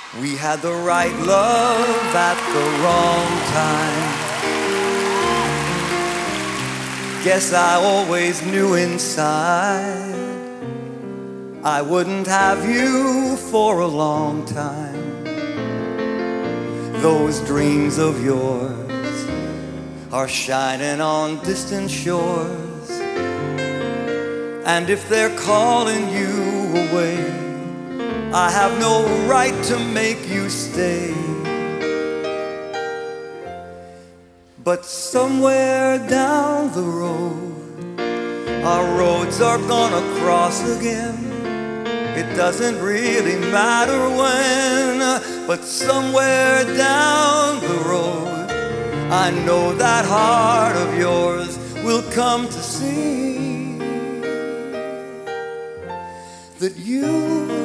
We had the right love at the wrong time. Guess I always knew inside I wouldn't have you for a long time. Those dreams of yours are shining on distant shores, and if they're calling you away, I have no right to make you stay. But somewhere down the road, our roads are gonna cross again. It doesn't really matter when, but somewhere down the road, I know that heart of yours will come to see that you